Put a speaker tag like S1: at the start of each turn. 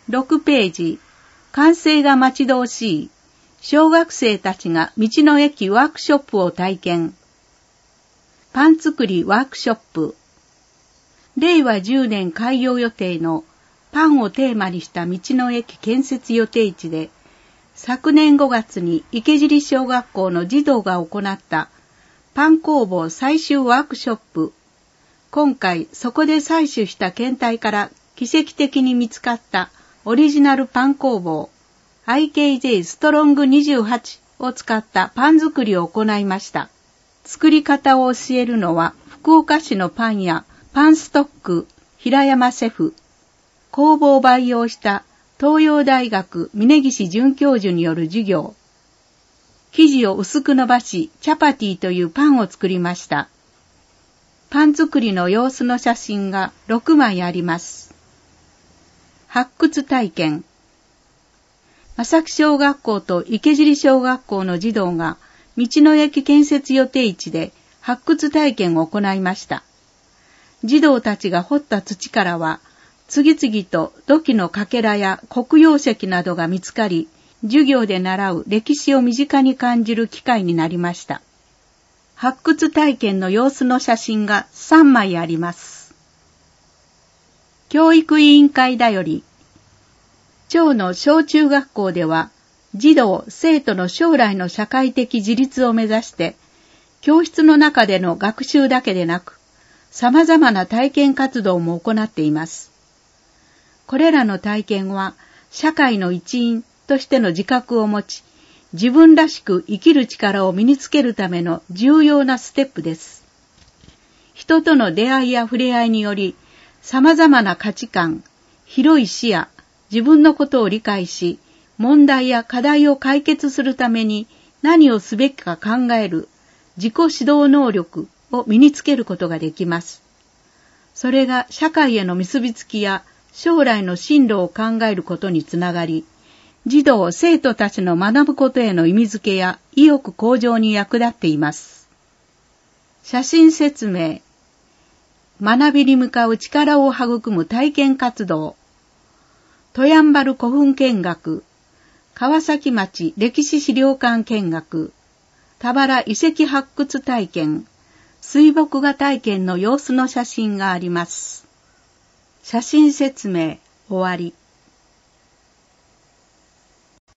S1: 6ページ、完成が待ち遠しい、小学生たちが道の駅ワークショップを体験。パン作りワークショップ。令和10年開業予定のパンをテーマにした道の駅建設予定地で、昨年5月に池尻小学校の児童が行ったパン工房採集ワークショップ。今回そこで採取した検体から奇跡的に見つかったオリジナルパン工房 IKJ ストロング28を使ったパン作りを行いました。作り方を教えるのは福岡市のパン屋パンストック平山シェフ。工房を培養した東洋大学峯岸准教授による授業。生地を薄く伸ばしチャパティというパンを作りました。パン作りの様子の写真が6枚あります。発掘体験。正木小学校と池尻小学校の児童が道の駅建設予定地で発掘体験を行いました。児童たちが掘った土からは次々と土器のかけらや黒曜石などが見つかり、授業で習う歴史を身近に感じる機会になりました。発掘体験の様子の写真が3枚あります。教育委員会だより。町の小中学校では、児童・生徒の将来の社会的自立を目指して、教室の中での学習だけでなく、様々な体験活動も行っています。これらの体験は、社会の一員としての自覚を持ち、自分らしく生きる力を身につけるための重要なステップです。人との出会いや触れ合いにより、様々な価値観、広い視野、自分のことを理解し、問題や課題を解決するために何をすべきか考える自己指導能力を身につけることができます。それが社会への結びつきや将来の進路を考えることにつながり、児童・生徒たちの学ぶことへの意味づけや意欲向上に役立っています。写真説明。学びに向かう力を育む体験活動。トヤンバル古墳見学。川崎町歴史資料館見学。田原遺跡発掘体験。水墨画体験の様子の写真があります。写真説明終わり。